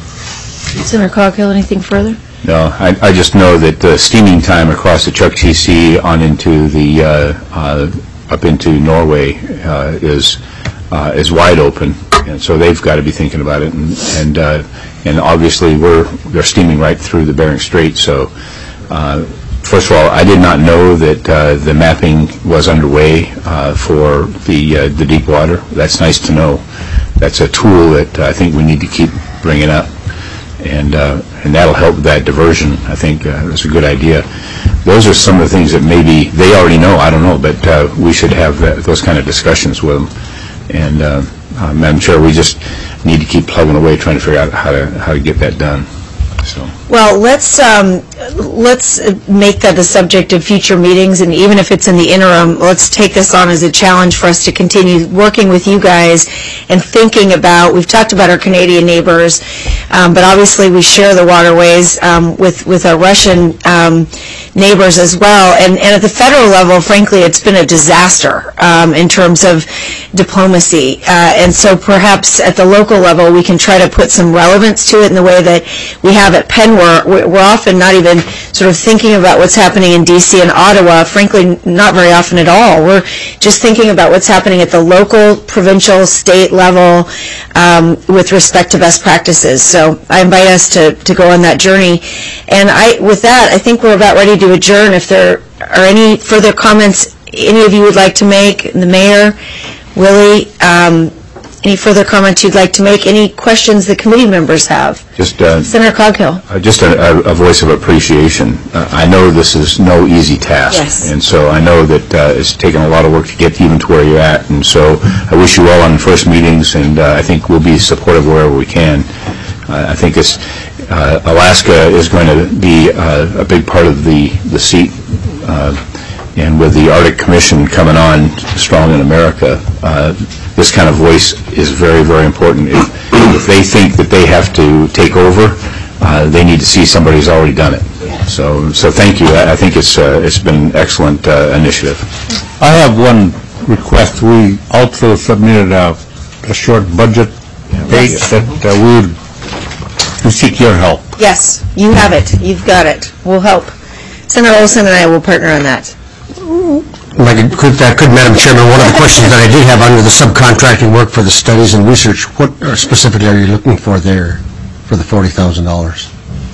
Senator Coghill, anything further? No, I, I just know that the steaming time across the Chuck T C on into the, uh, uh, up into Norway uh, is uh, is wide open, and so they've got to be thinking about it, and and, uh, and obviously we're, they're steaming right through the Bering Strait, so uh, first of all, I did not know that uh, the mapping was underway uh, for the, uh, the deep water. That's nice to know. That's a tool that I think we need to keep bringing up. And uh, and that'll help with that diversion. I think uh, that's a good idea. Those are some of the things that maybe they already know. I don't know, but uh, we should have that, those kind of discussions with them. And uh, uh, Madam Chair, we just need to keep plugging away, trying to figure out how to how to get that done. So. Well, let's um, let's make that the subject of future meetings, and even if it's in the interim, let's take this on as a challenge for us to continue working with you guys and thinking about. We've talked about our Canadian neighbors, um, but obviously we share the waterways um, with with our Russian um, neighbors as well. And, and at the federal level, frankly, it's been a disaster um, in terms of diplomacy. Uh, and so perhaps at the local level, we can try to put some relevance to it in the way that we have at Penn. We're, we're often not even sort of thinking about what's happening in D C and Ottawa, frankly, not very often at all. We're just thinking about what's happening at the local, provincial, state level um, with respect to best practices. So I invite us to, to go on that journey. And I, with that, I think we're about ready to adjourn. If there are any further comments any of you would like to make, the mayor, Willie, um, any further comments you'd like to make? Any questions the committee members have? Just uh, Senator Coghill. Uh, just a, a voice of appreciation. Uh, I know this is no easy task, yes. And so I know that uh, it's taken a lot of work to get even to where you're at, and so I wish you well on the first meetings, and uh, I think we'll be supportive wherever we can. Uh, I think it's, uh, Alaska is going to be uh, a big part of the, the seat, uh, and with the Arctic Commission coming on strong in America, uh, this kind of voice is very, very important. If, if they think that they have to take over, uh, they need to see somebody who's already done it. So, so thank you. I, I think it's uh, it's been an excellent uh, initiative. I have one request. We also submitted a, a short budget page that uh, we would we seek your help. Yes, you have it. You've got it. We'll help. Senator Olson and I will partner on that. Like, could, uh, could, Madam Chairman, one of the questions that I did have under the subcontracting work for the studies and research, what uh, specifically are you looking for there for the forty thousand dollars?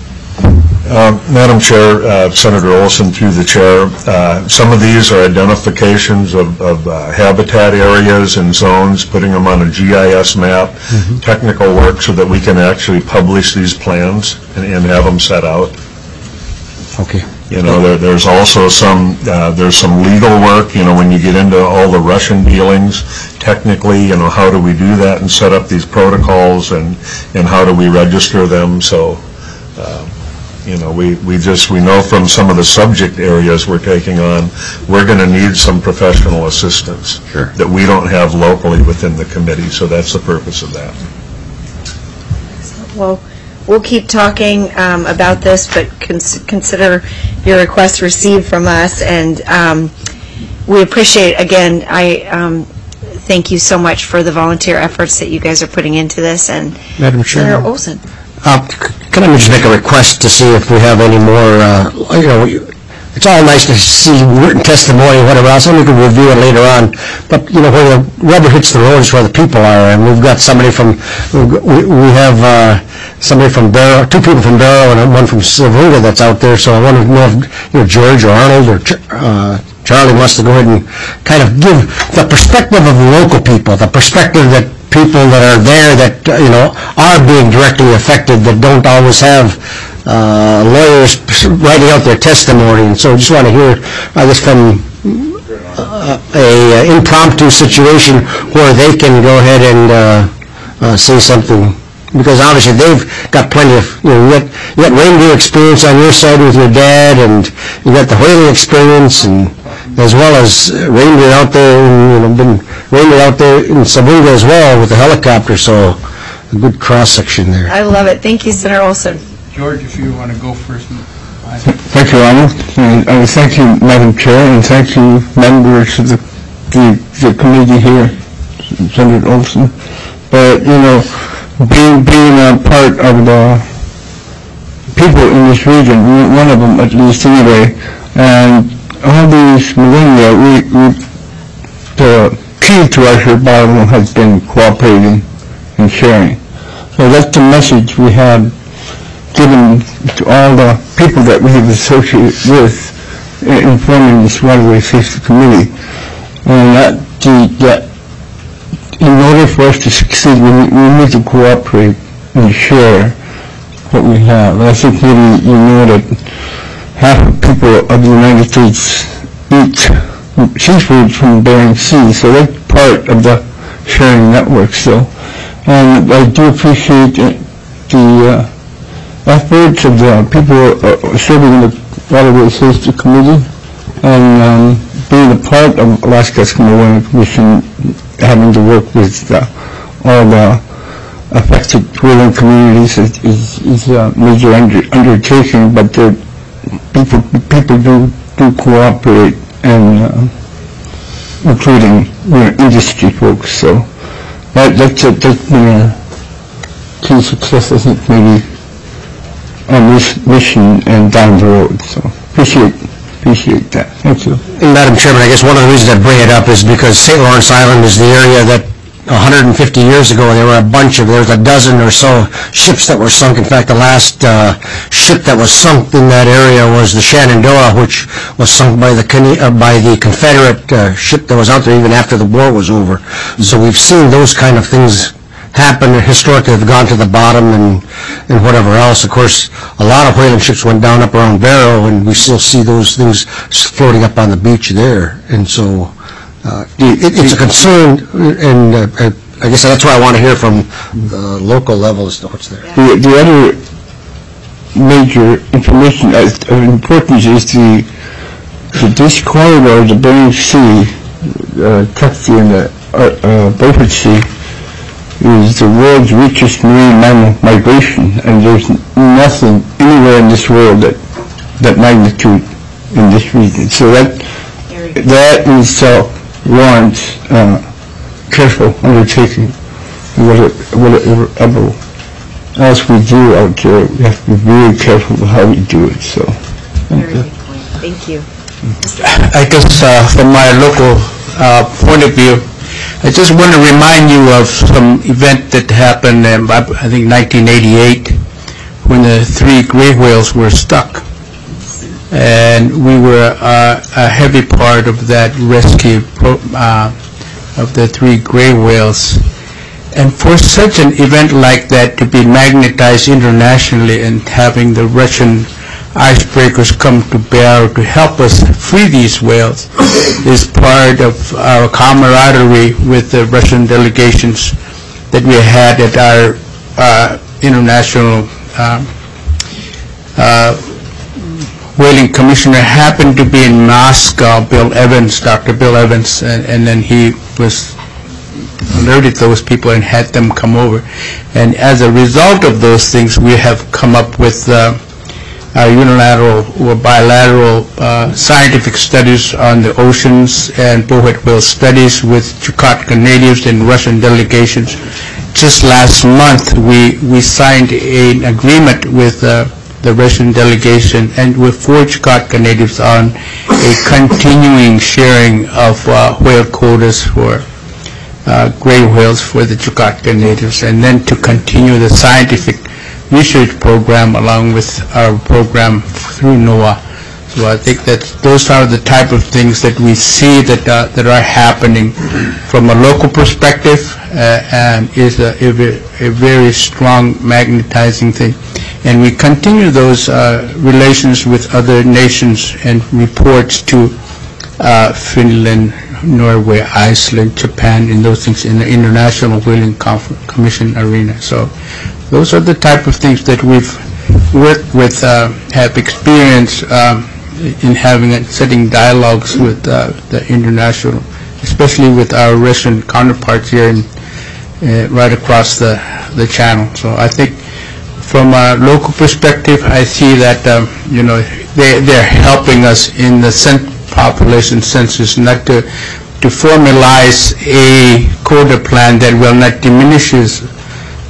Uh, Madam Chair, uh, Senator Olson through the chair, uh, some of these are identifications of, of uh, habitat areas and zones, putting them on a G I S map, mm-hmm. technical work so that we can actually publish these plans and, and have them set out. Okay. You know, there, there's also some, uh, there's some legal work, you know, when you get into all the Russian dealings, technically, you know, how do we do that and set up these protocols, and, and how do we register them? So, uh, you know, we, we just, we know from some of the subject areas we're taking on, we're going to need some professional assistance sure. that we don't have locally within the committee, so that's the purpose of that. Well, we'll keep talking um, about this, but cons consider your request received from us, and um, we appreciate, again, I um, thank you so much for the volunteer efforts that you guys are putting into this. And Madam Chair, Senator Olson. Uh, can I just make a request to see if we have any more, uh, you know, it's all nice to see written testimony and whatever else, and we can review it later on, but, you know, where the rubber hits the road is where the people are, and we've got somebody from, we, we have uh, somebody from Barrow, two people from Barrow and one from Silverga that's out there, so I want to know if, you know, George or Arnold or uh, Charlie wants to go ahead and kind of give the perspective of the local people, the perspective that people that are there that, uh, you know, are being directly affected, that don't always have uh, lawyers writing out their testimony. And so I just want to hear, I guess, from uh, a uh, impromptu situation where they can go ahead and uh, uh, say something. Because obviously they've got plenty of, you know, you got, you got reindeer experience on your side with your dad, and you got the whaling experience, and as well as reindeer out there, and, you know, been reindeer out there in Sabunga as well with the helicopter, so a good cross-section there. I love it. Thank you, Senator Olson. George, if you want to go first. Thank you, Arnold. And I thank you, Madam Chair, and thank you, members of the, the, the committee here, Senator Olson. But, you know, being, being a part of the people in this region, one of them at least anyway, and all these millennia, we, we, the key to our survival has been cooperating and sharing. So that's the message we have given to all the people that we have associated with in forming this Waterway Safety Committee. And that, the, that in order for us to succeed, we, we need to cooperate and share what we have. I think maybe you know that half the people of the United States eat seafood from Bering Sea, so that's part of the sharing network still. And I do appreciate the uh, efforts of the people uh, serving the Waterway Safety Committee and um, being a part of Alaska Eskimo Whaling Commission, having to work with uh, all the affected whaling communities is, is, is a major under, undertaking, but the people people do do cooperate, and uh, including you know, industry folks. So that that's, a, that's been a key success, I think, maybe on this mission and down the road. So appreciate appreciate that. Thank you. And Madam Chairman, I guess one of the reasons I bring it up is because Saint Lawrence Island is the area that one hundred fifty years ago there were a bunch of, there was a dozen or so ships that were sunk. In fact, the last uh, ship that was sunk in that area was the Shenandoah, which was sunk by the uh, by the Confederate uh, ship that was out there even after the war was over. So we've seen those kind of things happen historically, have gone to the bottom and and whatever else. Of course, a lot of whaling ships went down up around Barrow, and we still see those things floating up on the beach there. And so uh, it, it's a concern, and uh, I guess that's why I want to hear from the local level as to what's there. The, the other major information of importance is the, the this corridor, the Bering Sea, uh, Tuxie and the uh, uh, Beaufort Sea, is the world's richest marine mammal migration, and there's nothing anywhere in this world that that magnitude in this region. So that that in itself warrants uh, careful undertaking. Whatever else we do out there, we have to be very careful of how we do it. So, very good point. Thank you. I guess uh, from my local uh, point of view, I just want to remind you of some event that happened in, I think, nineteen eighty-eight, when the three gray whales were stuck. And we were uh, a heavy part of that rescue pro uh, of the three gray whales. And for such an event like that to be magnetized internationally and having the Russian icebreakers come to bear to help us free these whales is part of our camaraderie with the Russian delegations that we had at our uh, international um, uh, whaling commissioner happened to be in Moscow, Bill Evans, Doctor Bill Evans, and, and then he was alerted those people and had them come over. And as a result of those things, we have come up with uh, our unilateral or bilateral uh, scientific studies on the oceans and bowhead whale studies with Chukotka natives and Russian delegations. Just last month, we, we signed an agreement with uh, the Russian delegation and with four Chukotka natives on a continuing sharing of uh, whale quotas for uh, gray whales for the Chukotka natives, and then to continue the scientific research program along with our program through NOAA. So I think that those are the type of things that we see that uh, that are happening from a local perspective, uh, and is a, a, a very strong magnetizing thing. And we continue those uh, relations with other nations and reports to uh, Finland, Norway, Iceland, Japan, and those things in the International Whaling Commission arena. So those are the type of things that we've worked with, uh, have experience um, in having and setting dialogues with uh, the international, especially with our Russian counterparts here in, uh, right across the, the channel. So I think from a local perspective, I see that, um, you know, they, they're helping us in the cent population census, not to, to formalize a quota plan that will not diminishes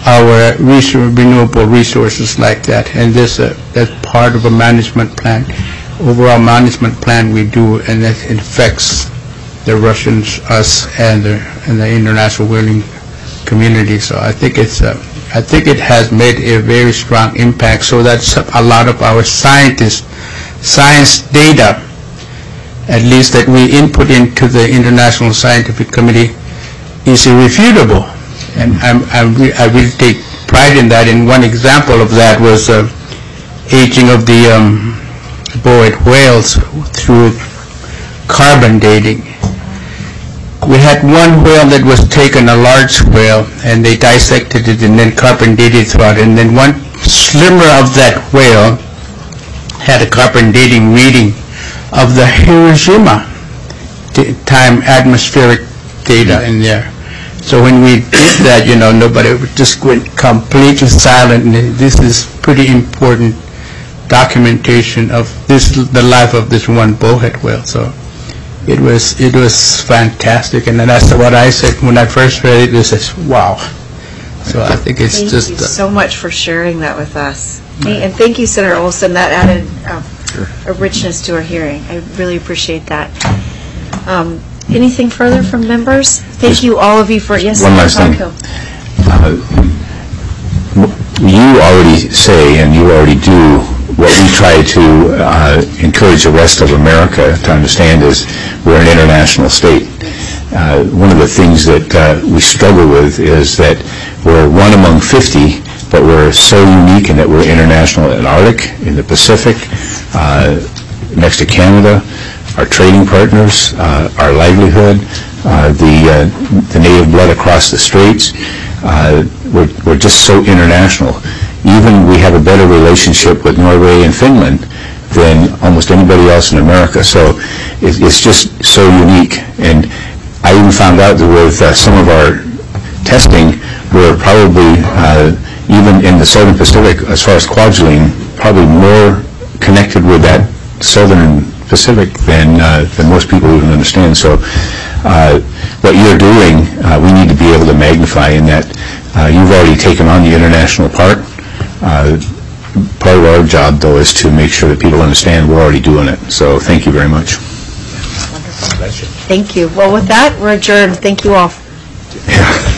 our resou- renewable resources like that. And this, uh, that's part of a management plan, overall management plan we do, and that affects the Russians, us, and the, and the international whaling community. So I think it's, uh, I think it has made a very strong impact. So that's a lot of our scientists, science data, at least that we input into the International Scientific Committee, is irrefutable. And I'm, I'm re- I really take pride in that. And one example of that was uh, aging of the um, Boet whales through carbon dating. We had one whale that was taken, a large whale, and they dissected it and then carbon dated throughout. And then one slimmer of that whale had a carbon dating reading of the Hiroshima t- time atmospheric data in there. So when we did that, you know, nobody would just went completely silent. And this is pretty important documentation of this, the life of this one bowhead whale. So it was it was fantastic, and then that's what I said when I first read it. This is wow. So I think it's Thank just you uh, so much for sharing that with us. And thank you, Senator Olson. That added uh, a richness to our hearing. I really appreciate that. Um, anything further from members? Thank you, all of you, for yes. One last thing. Uh, you already say, and you already do, what we try to uh, encourage the rest of America to understand is we're an international state. Uh, one of the things that uh, we struggle with is that we're one among fifty, but we're so unique in that we're international in Arctic, in the Pacific, uh, next to Canada, our trading partners, uh, our livelihood, uh, the uh, the native blood across the straits. Uh, we're, we're just so international. Even we have a better relationship with Norway and Finland than almost anybody else in America. So it, it's just so unique. And I even found out that with uh, some of our testing, we're probably, uh, even in the Southern Pacific, as far as Kwajalein, probably more connected with that Southern Pacific than uh, than most people even understand. So uh, what you're doing, uh, we need to be able to magnify in that uh, you've already taken on the international part. Uh, part of our job, though, is to make sure that people understand we're already doing it. So thank you very much. Thank you. Well, with that, we're adjourned. Thank you all. Yeah.